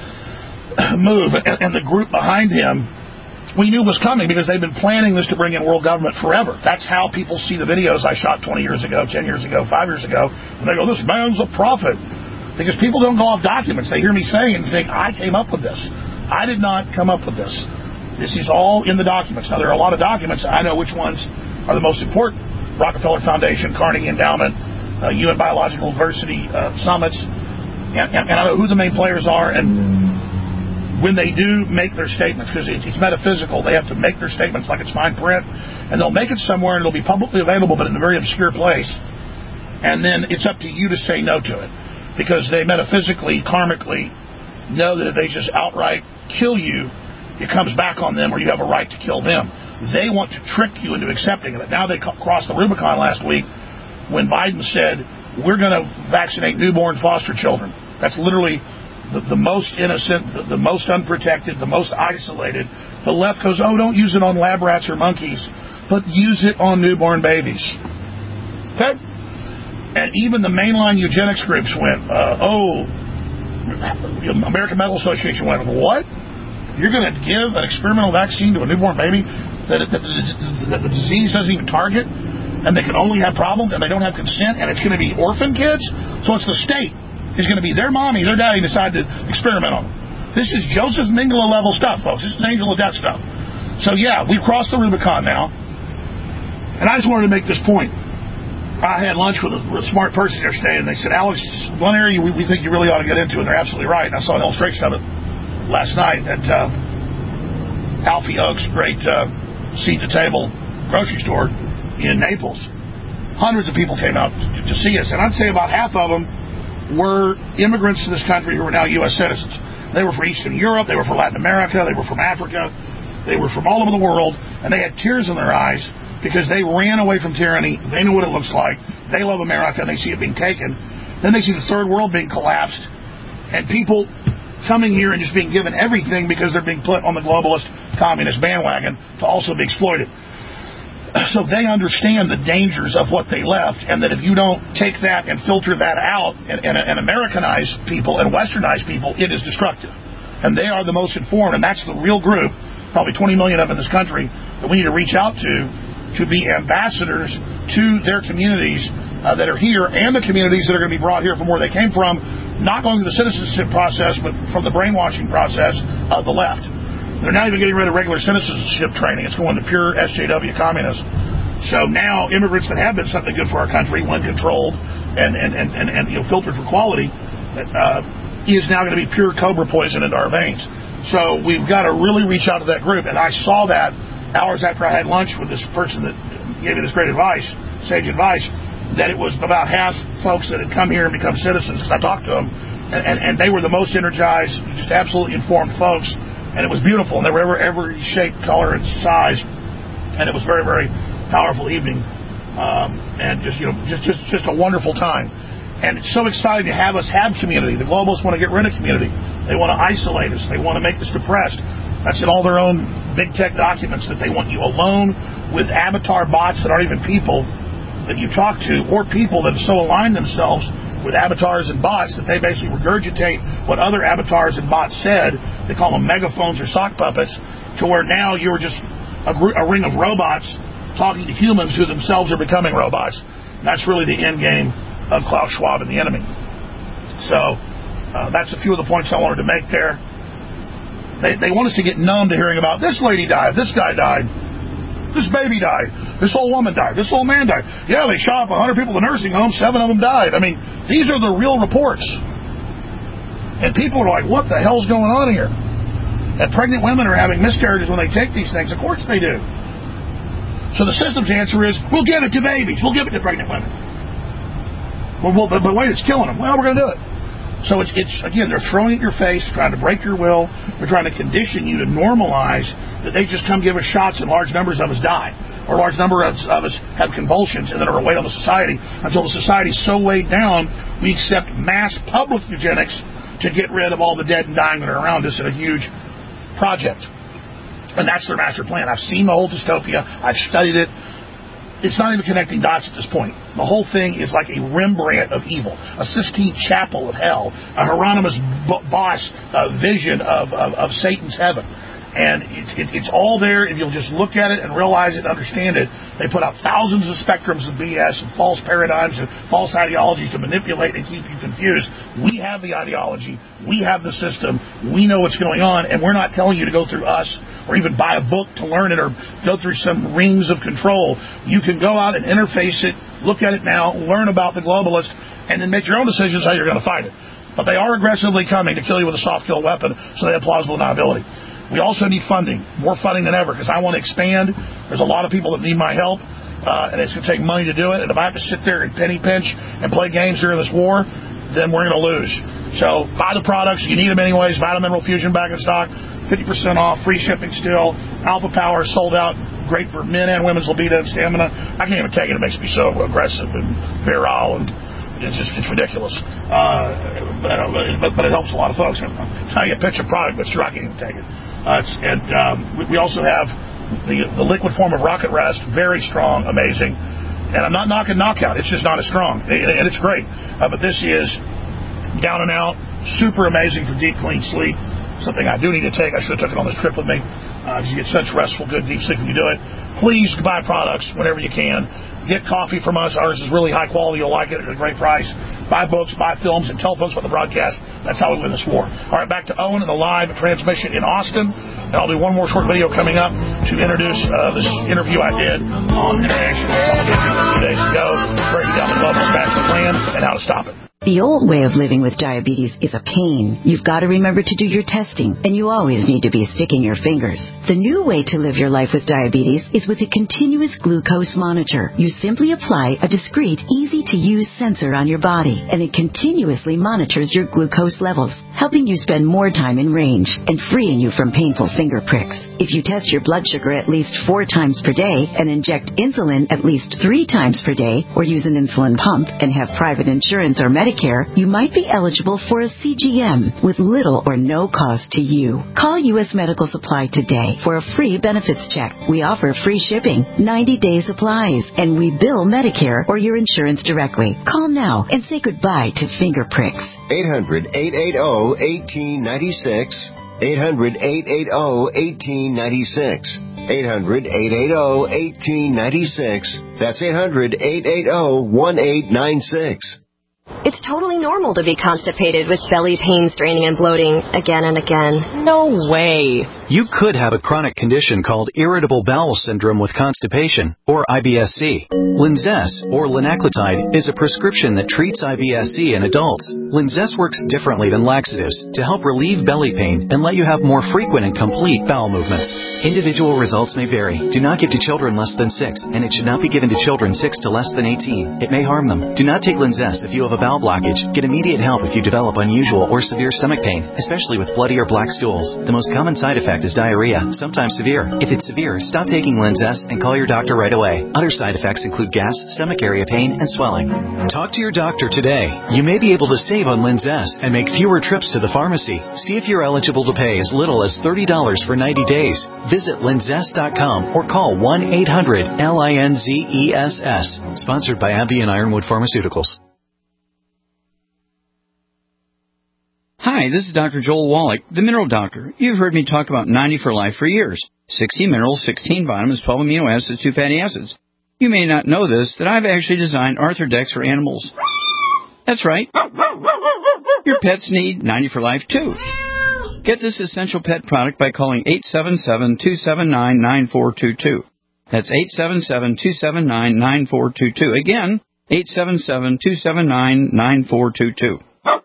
move, and, and the group behind him, we knew was coming because they've been planning this to bring in world government forever. That's how people see the videos I shot twenty years ago, ten years ago, five years ago, and they go, this man's a prophet. Because people don't go off documents. They hear me saying and think, I came up with this. I did not come up with this. This is all in the documents. Now, there are a lot of documents. I know which ones are the most important. Rockefeller Foundation, Carnegie Endowment, uh, U N Biological Diversity uh, Summits. And, and, and I know who the main players are. And when they do make their statements, because it, it's metaphysical, they have to make their statements like it's fine print. And they'll make it somewhere and it'll be publicly available, but in a very obscure place. And then it's up to you to say no to it. Because they metaphysically, karmically know that if they just outright kill you, it comes back on them, or you have a right to kill them. They want to trick you into accepting it. Now they crossed the Rubicon last week when Biden said, we're going to vaccinate newborn foster children. That's literally the, the most innocent, the, the most unprotected, the most isolated. The left goes, oh, don't use it on lab rats or monkeys, but use it on newborn babies. Okay? And even the mainline eugenics groups went, uh, oh, American Medical Association went, what? You're going to give an experimental vaccine to a newborn baby that, that, that the disease doesn't even target, and they can only have problems, and they don't have consent, and it's going to be orphan kids? So it's the state. It's going to be their mommy, their daddy decide to experiment on them. This is Joseph Mengele level stuff, folks. This is angel of death stuff. So, yeah, we've crossed the Rubicon now. And I just wanted to make this point. I had lunch with a, with a smart person yesterday, and they said, Alex, one area we, we think you really ought to get into, and they're absolutely right. And I saw an illustration of it last night at uh, Alfie Oak's great uh, seat-to-table grocery store in Naples. Hundreds of people came out to, to see us, and I'd say about half of them were immigrants to this country who are now U S citizens. They were from Eastern Europe, they were from Latin America, they were from Africa, they were from all over the world, and they had tears in their eyes because they ran away from tyranny. They know what it looks like. They love America, and they see it being taken. Then they see the third world being collapsed, and people coming here and just being given everything because they're being put on the globalist communist bandwagon to also be exploited. So they understand the dangers of what they left, and that if you don't take that and filter that out and, and, and Americanize people and Westernize people, it is destructive. And they are the most informed, and that's the real group, probably twenty million of them in this country, that we need to reach out to, to be ambassadors to their communities uh, that are here, and the communities that are going to be brought here from where they came from, not going through the citizenship process, but from the brainwashing process of the left. They're not even getting rid of regular citizenship training. It's going to pure S J W communism. So now immigrants that have been something good for our country, when controlled and, and, and, and, and you know, filtered for quality, uh, is now going to be pure cobra poison into our veins. So we've got to really reach out to that group. And I saw that hours after I had lunch with this person that gave me this great advice, sage advice, that it was about half folks that had come here and become citizens, because I talked to them, and, and, and they were the most energized, just absolutely informed folks And it was beautiful, and they were every, every shape, color, and size, and it was very, very powerful evening, um, and just, you know, just, just, just a wonderful time. And it's so exciting to have us have community. The globalists want to get rid of community. They want to isolate us. They want to make us depressed. That's in all their own big tech documents, that they want you alone with avatar bots that aren't even people that you talk to, or people that so align themselves with avatars and bots that they basically regurgitate what other avatars and bots said. They call them megaphones or sock puppets, to where now you're just a, gr- a ring of robots talking to humans who themselves are becoming robots. And that's really the end game of Klaus Schwab and the enemy. So uh, that's a few of the points I wanted to make there. They, they want us to get numb to hearing about this lady died, this guy died, this baby died, this old woman died, this old man died. Yeah, they shot up one hundred people in the nursing home, seven of them died. I mean, these are the real reports. And people are like, what the hell's going on here? And pregnant women are having miscarriages when they take these things. Of course they do. So the system's answer is, we'll give it to babies. We'll give it to pregnant women. Well, well but, but wait, it's killing them. Well, we're going to do it. So it's, it's, again, they're throwing it in your face, trying to break your will. They're trying to condition you to normalize that they just come give us shots and large numbers of us die. Or a large number of, of us have convulsions and then are a weight on the society until the society is so weighed down, we accept mass public eugenics to get rid of all the dead and dying that are around us in a huge project. And that's their master plan. I've seen the whole dystopia. I've studied it. It's not even connecting dots at this point. The whole thing is like a Rembrandt of evil, a Sistine Chapel of hell, a Hieronymus Bosch uh, vision of, of, of Satan's heaven. And it's, it, it's all there if you'll just look at it and realize it and understand it. They put out thousands of spectrums of B S and false paradigms and false ideologies to manipulate and keep you confused. We have the ideology. We have the system. We know what's going on, and we're not telling you to go through us or even buy a book to learn it or go through some rings of control. You can go out and interface it, look at it now, learn about the globalist, and then make your own decisions how you're going to fight it. But they are aggressively coming to kill you with a soft kill weapon, so they have plausible deniability. We also need funding, more funding than ever, because I want to expand. There's a lot of people that need my help, uh, and it's going to take money to do it. And if I have to sit there and penny pinch and play games during this war, then we're going to lose. So buy the products. You need them anyways. Vitamin Mineral Fusion back in stock, fifty percent off, free shipping still. Alpha Power sold out. Great for men and women's libido and stamina. I can't even take it. It makes me so aggressive and virile, and it's just it's ridiculous. Uh, but, but, but it helps a lot of folks. It's how you pitch a product, but sure, I can't even take it. Uh, and um, we, we also have the the liquid form of Rocket Rest, very strong, amazing. And I'm not knocking knockout; it's just not as strong, and it's great. Uh, but this is down and out, super amazing for deep, clean sleep. Something I do need to take. I should have took it on this trip with me, because uh, you get such restful, good, deep sleep when you do it. Please buy products whenever you can. Get coffee from us. Ours is really high quality. You'll like it at a great price. Buy books, buy films, and tell folks about the broadcast. That's how we win this war. All right, back to Owen and the live transmission in Austin. And I'll do one more short video coming up to introduce uh, this interview I did on International Public Interview two days ago, breaking down the global master plan and how to stop it. The old way of living with diabetes is a pain. You've got to remember to do your testing, and you always need to be sticking your fingers. The new way to live your life with diabetes is with a continuous glucose monitor. You simply apply a discreet, easy-to-use sensor on your body, and it continuously monitors your glucose levels, helping you spend more time in range and freeing you from painful finger pricks. If you test your blood sugar at least four times per day and inject insulin at least three times per day, or use an insulin pump and have private insurance or Medicare, you might be eligible for a C G M with little or no cost to you. Call U S Medical Supply today for a free benefits check. We offer free shipping, ninety-day supplies, and we bill Medicare or your insurance directly. Call now and say goodbye to finger pricks. eight hundred, eight eight zero, one eight nine six. eight hundred, eight eight zero, one eight nine six. eight hundred, eight eight zero, one eight nine six. That's eight hundred, eight eight zero, one eight nine six. It's totally normal to be constipated with belly pain, straining, and bloating again and again. No way. You could have a chronic condition called irritable bowel syndrome with constipation, or I B S C. Linzess, or linaclotide, is a prescription that treats I B S C in adults. Linzess works differently than laxatives to help relieve belly pain and let you have more frequent and complete bowel movements. Individual results may vary. Do not give to children less than six, and it should not be given to children six to less than eighteen. It may harm them. Do not take Linzess if you have a bowel bowel blockage. Get immediate help if you develop unusual or severe stomach pain, especially with bloody or black stools. The most common side effect is diarrhea, sometimes severe. If it's severe, stop taking Linzess and call your doctor right away. Other side effects include gas, stomach area pain, and swelling. Talk to your doctor today. You may be able to save on Linzess and make fewer trips to the pharmacy. See if you're eligible to pay as little as thirty dollars for ninety days. Visit linzess dot com or call one eight hundred L I N Z E S S. Sponsored by AbbVie and Ironwood Pharmaceuticals. Hi, this is Doctor Joel Wallach, the Mineral Doctor. You've heard me talk about ninety for Life for years. sixty minerals, sixteen vitamins, twelve amino acids, two fatty acids. You may not know this, that I've actually designed Arthrodex for animals. That's right. Your pets need ninety for Life, too. Get this essential pet product by calling eight seven seven, two seven nine, nine four two two. That's eight seven seven, two seven nine, nine four two two. Again, eight seven seven, two seven nine, nine four two two.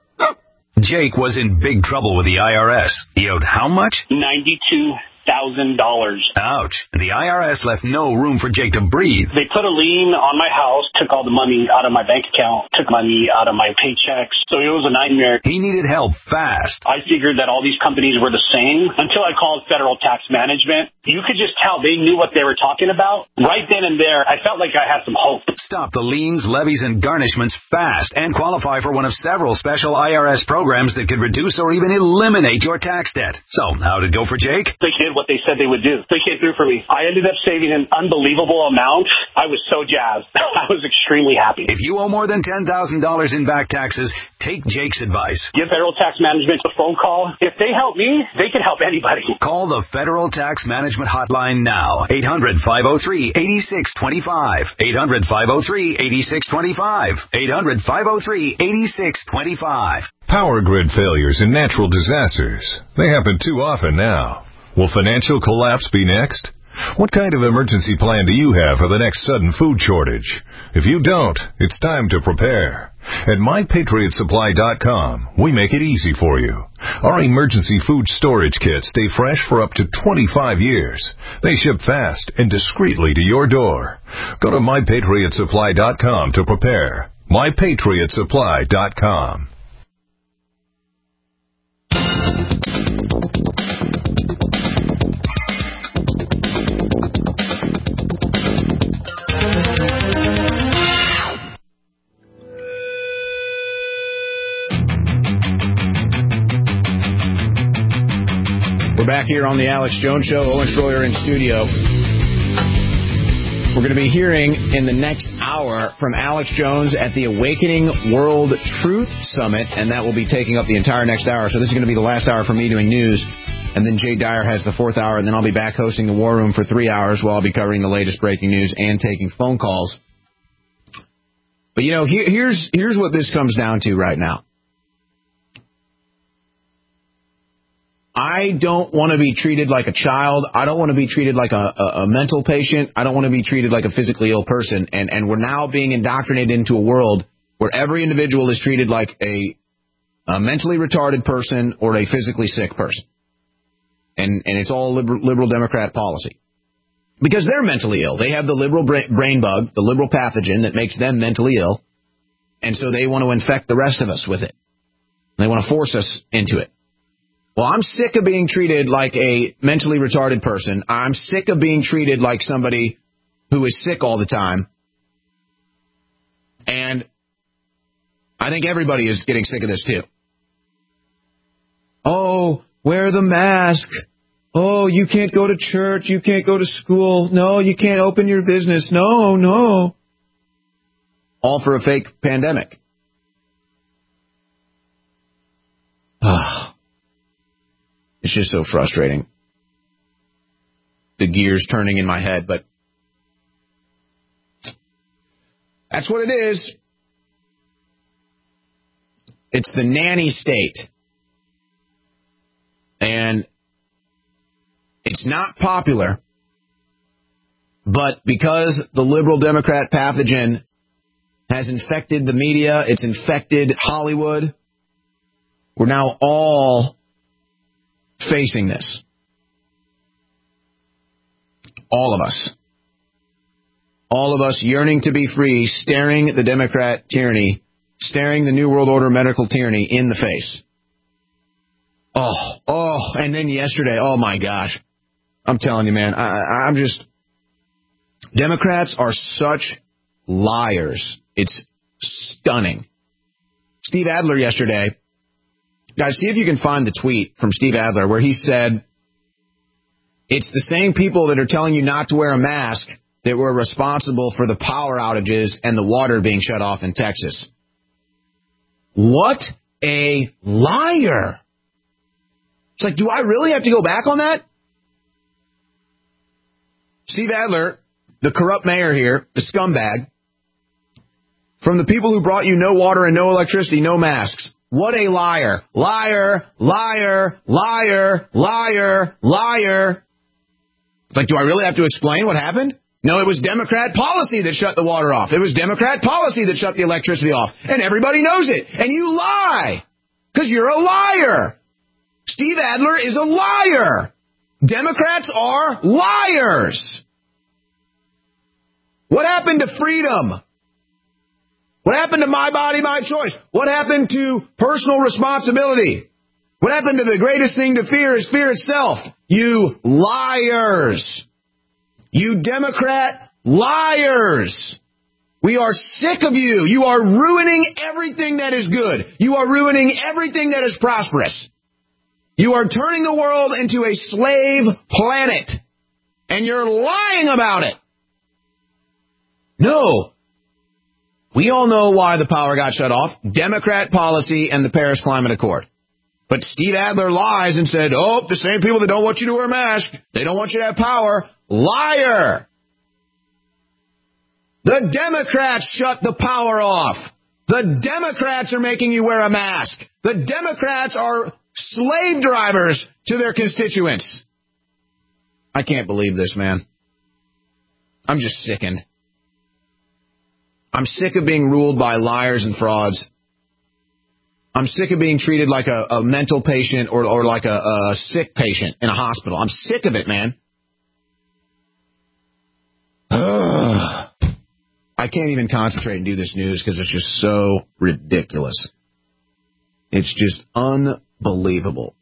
Jake was in big trouble with the I R S. He owed how much? ninety-two thousand dollars. Ouch. The I R S left no room for Jake to breathe. They put a lien on my house, took all the money out of my bank account, took money out of my paychecks. So it was a nightmare. He needed help fast. I figured that all these companies were the same until I called Federal Tax Management. You could just tell they knew what they were talking about. Right then and there, I felt like I had some hope. Stop the liens, levies, and garnishments fast and qualify for one of several special I R S programs that could reduce or even eliminate your tax debt. So, how did it go for Jake? They did what they said they would do. They came through for me. I ended up saving an unbelievable amount. I was so jazzed. I was extremely happy. If you owe more than ten thousand dollars in back taxes, take Jake's advice. Give Federal Tax Management a phone call. If they help me, they can help anybody. Call the Federal Tax Management Hotline now. eight hundred, five oh three, eight six two five. eight hundred, five oh three, eight six two five. eight hundred, five oh three, eight six two five. Power grid failures and natural disasters. They happen too often now. Will financial collapse be next? What kind of emergency plan do you have for the next sudden food shortage? If you don't, it's time to prepare. At my patriot supply dot com, we make it easy for you. Our emergency food storage kits stay fresh for up to twenty-five years. They ship fast and discreetly to your door. Go to my patriot supply dot com to prepare. my patriot supply dot com. We're back here on the Alex Jones Show. Owen Schroyer in studio. We're going to be hearing in the next hour from Alex Jones at the Awakening World Truth Summit, and that will be taking up the entire next hour. So this is going to be the last hour for me doing news, and then Jay Dyer has the fourth hour, and then I'll be back hosting the War Room for three hours while I'll be covering the latest breaking news and taking phone calls. But, you know, here, here's here's what this comes down to right now. I don't want to be treated like a child. I don't want to be treated like a, a, a mental patient. I don't want to be treated like a physically ill person. And, and we're now being indoctrinated into a world where every individual is treated like a, a mentally retarded person or a physically sick person. And, and it's all liberal, liberal Democrat policy. Because they're mentally ill. They have the liberal bra- brain bug, the liberal pathogen that makes them mentally ill. And so they want to infect the rest of us with it. They want to force us into it. Well, I'm sick of being treated like a mentally retarded person. I'm sick of being treated like somebody who is sick all the time. And I think everybody is getting sick of this, too. Oh, wear the mask. Oh, you can't go to church. You can't go to school. No, you can't open your business. No, no. All for a fake pandemic. Ah. It's just so frustrating. The gears turning in my head, but that's what it is. It's the nanny state. And it's not popular, but because the liberal Democrat pathogen has infected the media, it's infected Hollywood, we're now all facing this. All of us. All of us yearning to be free, staring the Democrat tyranny staring the New World Order medical tyranny in the face. Oh, oh, and then yesterday, oh my gosh. I'm telling you, man, I, I'm just... Democrats are such liars. It's stunning. Steve Adler yesterday, guys, see if you can find the tweet from Steve Adler where he said, it's the same people that are telling you not to wear a mask that were responsible for the power outages and the water being shut off in Texas. What a liar. It's like, do I really have to go back on that? Steve Adler, the corrupt mayor here, the scumbag, from the people who brought you no water and no electricity, no masks. What a liar. Liar, liar, liar, liar, liar. It's like, do I really have to explain what happened? No, it was Democrat policy that shut the water off. It was Democrat policy that shut the electricity off. And everybody knows it. And you lie. Because you're a liar. Steve Adler is a liar. Democrats are liars. What happened to freedom? What happened to my body, my choice? What happened to personal responsibility? What happened to the greatest thing to fear is fear itself? You liars. You Democrat liars. We are sick of you. You are ruining everything that is good. You are ruining everything that is prosperous. You are turning the world into a slave planet. And you're lying about it. No. We all know why the power got shut off. Democrat policy and the Paris Climate Accord. But Steve Adler lies and said, oh, the same people that don't want you to wear a mask, they don't want you to have power. Liar! The Democrats shut the power off. The Democrats are making you wear a mask. The Democrats are slave drivers to their constituents. I can't believe this, man. I'm just sickened. I'm sick of being ruled by liars and frauds. I'm sick of being treated like a, a mental patient or, or like a, a sick patient in a hospital. I'm sick of it, man. Ugh. I can't even concentrate and do this news because it's just so ridiculous. It's just unbelievable.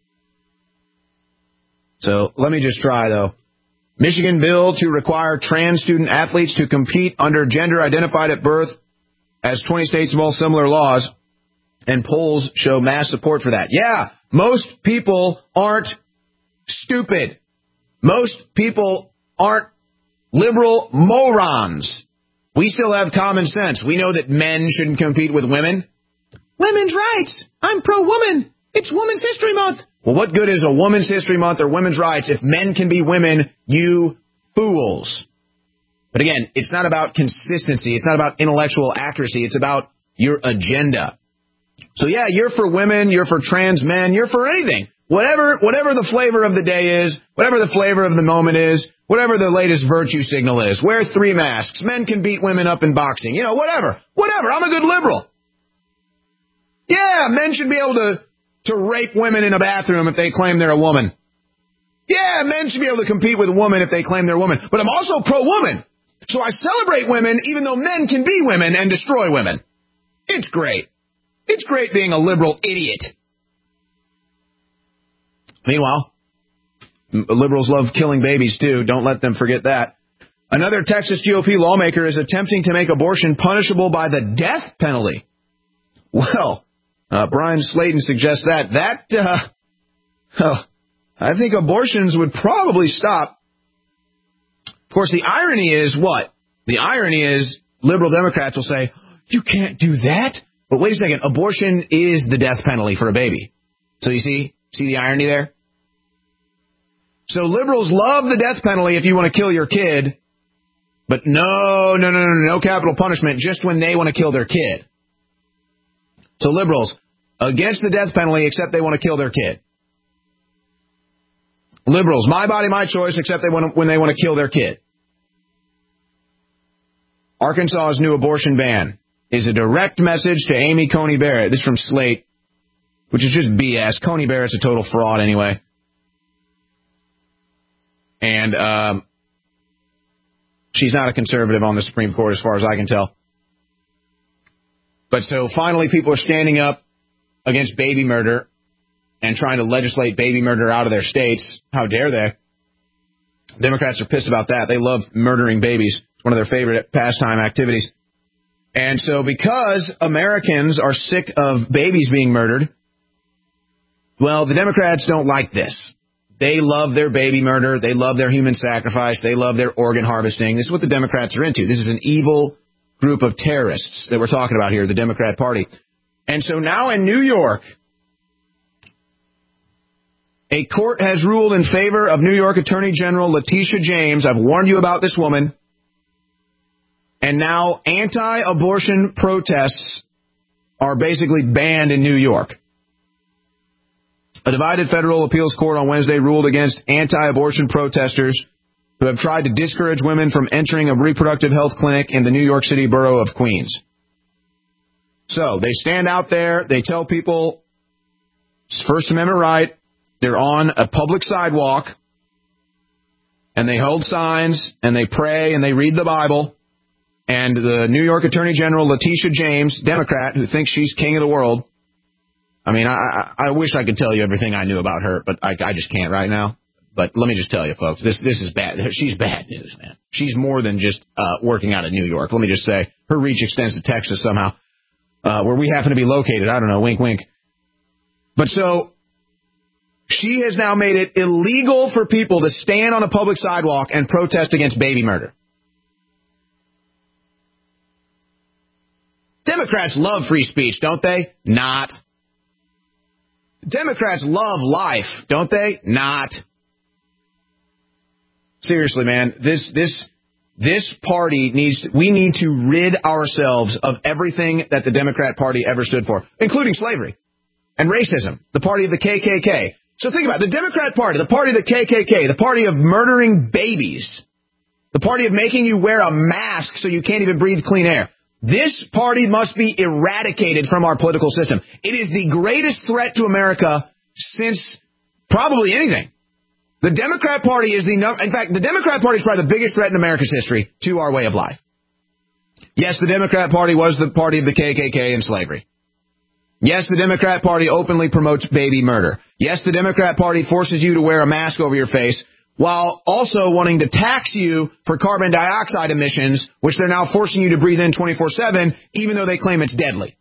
So let me just try, though. Michigan bill to require trans student athletes to compete under gender identified at birth as twenty states involve similar laws, and polls show mass support for that. Yeah, most people aren't stupid. Most people aren't liberal morons. We still have common sense. We know that men shouldn't compete with women. Women's rights. I'm pro-woman. It's Women's History Month. Well, what good is a Women's History Month or women's rights if men can be women, you fools? But again, it's not about consistency. It's not about intellectual accuracy. It's about your agenda. So yeah, you're for women, you're for trans men, you're for anything. Whatever, whatever the flavor of the day is, whatever the flavor of the moment is, whatever the latest virtue signal is. Wear three masks. Men can beat women up in boxing. You know, whatever. Whatever. I'm a good liberal. Yeah, men should be able to to rape women in a bathroom if they claim they're a woman. Yeah, men should be able to compete with a woman if they claim they're a woman. But I'm also pro-woman. So I celebrate women even though men can be women and destroy women. It's great. It's great being a liberal idiot. Meanwhile, liberals love killing babies too. Don't let them forget that. Another Texas G O P lawmaker is attempting to make abortion punishable by the death penalty. Well, Uh, Brian Slayton suggests that. That, uh, oh, I think abortions would probably stop. Of course, the irony is what? The irony is liberal Democrats will say, you can't do that. But wait a second, abortion is the death penalty for a baby. So you see, see the irony there? So liberals love the death penalty if you want to kill your kid, but no, no, no, no, no capital punishment just when they want to kill their kid. So liberals, against the death penalty, except they want to kill their kid. Liberals, my body, my choice, except they want to, when they want to kill their kid. Arkansas's new abortion ban is a direct message to Amy Coney Barrett. This is from Slate, which is just B S. Coney Barrett's a total fraud anyway. And um, she's not a conservative on the Supreme Court as far as I can tell. But so finally people are standing up against baby murder and trying to legislate baby murder out of their states. How dare they? Democrats are pissed about that. They love murdering babies. It's one of their favorite pastime activities. And so because Americans are sick of babies being murdered, well, the Democrats don't like this. They love their baby murder. They love their human sacrifice. They love their organ harvesting. This is what the Democrats are into. This is an evil group of terrorists that we're talking about here, the Democrat Party. And so now in New York, a court has ruled in favor of New York Attorney General Letitia James. I've warned you about this woman. And now anti-abortion protests are basically banned in New York. A divided federal appeals court on Wednesday ruled against anti-abortion protesters who have tried to discourage women from entering a reproductive health clinic in the New York City borough of Queens. So they stand out there. They tell people it's First Amendment right. They're on a public sidewalk, and they hold signs, and they pray, and they read the Bible. And the New York Attorney General, Letitia James, Democrat, who thinks she's king of the world. I mean, I, I, I wish I could tell you everything I knew about her, but I, I just can't right now. But let me just tell you, folks, this this is bad. She's bad news, man. She's more than just uh, working out of New York. Let me just say, her reach extends to Texas somehow, uh, where we happen to be located. I don't know, wink, wink. But so she has now made it illegal for people to stand on a public sidewalk and protest against baby murder. Democrats love free speech, don't they? Not. Democrats love life, don't they? Not. Seriously, man, this this this party needs to, we need to rid ourselves of everything that the Democrat Party ever stood for, including slavery and racism, the party of the K K K. So think about it, the Democrat Party, the party of the K K K, the party of murdering babies, the party of making you wear a mask so you can't even breathe clean air. This party must be eradicated from our political system. It is the greatest threat to America since probably anything. The Democrat Party is the no- in fact, the Democrat Party is probably the biggest threat in America's history to our way of life. Yes, the Democrat Party was the party of the K K K and slavery. Yes, the Democrat Party openly promotes baby murder. Yes, the Democrat Party forces you to wear a mask over your face, while also wanting to tax you for carbon dioxide emissions, which they're now forcing you to breathe in twenty-four seven, even though they claim it's deadly.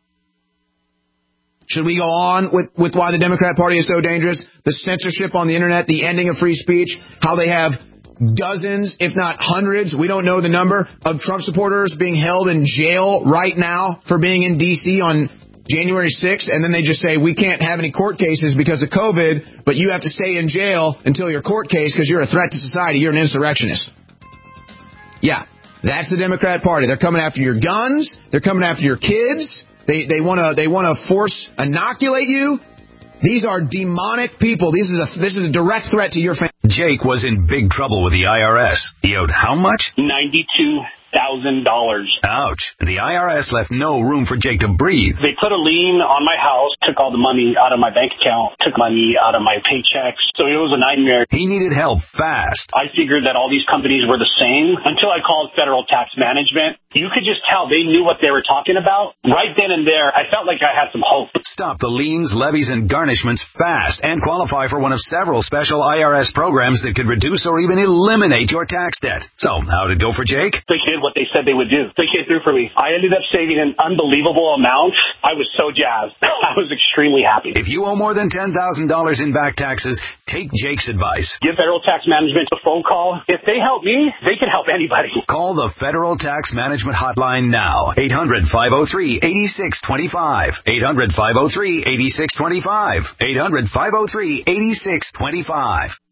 Should we go on with, with why the Democrat Party is so dangerous? The censorship on the Internet, the ending of free speech, how they have dozens, if not hundreds, we don't know the number, of Trump supporters being held in jail right now for being in D C on January sixth, and then they just say, we can't have any court cases because of COVID, but you have to stay in jail until your court case because you're a threat to society. You're an insurrectionist. Yeah, that's the Democrat Party. They're coming after your guns. They're coming after your kids. They they want to they want to force inoculate you. These are demonic people. This is a this is a direct threat to your family. Jake was in big trouble with the I R S. He owed how much? ninety-two thousand dollars. Ouch. The I R S left no room for Jake to breathe. They put a lien on my house, took all the money out of my bank account, took money out of my paychecks. So it was a nightmare. He needed help fast. I figured that all these companies were the same until I called Federal Tax Management. You could just tell they knew what they were talking about. Right then and there, I felt like I had some hope. Stop the liens, levies, and garnishments fast and qualify for one of several special I R S programs that could reduce or even eliminate your tax debt. So, how did it go for Jake? They did what they said they would do. They came through for me. I ended up saving an unbelievable amount. I was so jazzed. I was extremely happy. If you owe more than ten thousand dollars in back taxes, take Jake's advice. Give Federal Tax Management a phone call. If they help me, they can help anybody. Call the Federal Tax Management Hotline now. eight hundred, five oh three, eight six two five. eight hundred, five oh three, eight six two five. eight hundred, five oh three, eight six two five.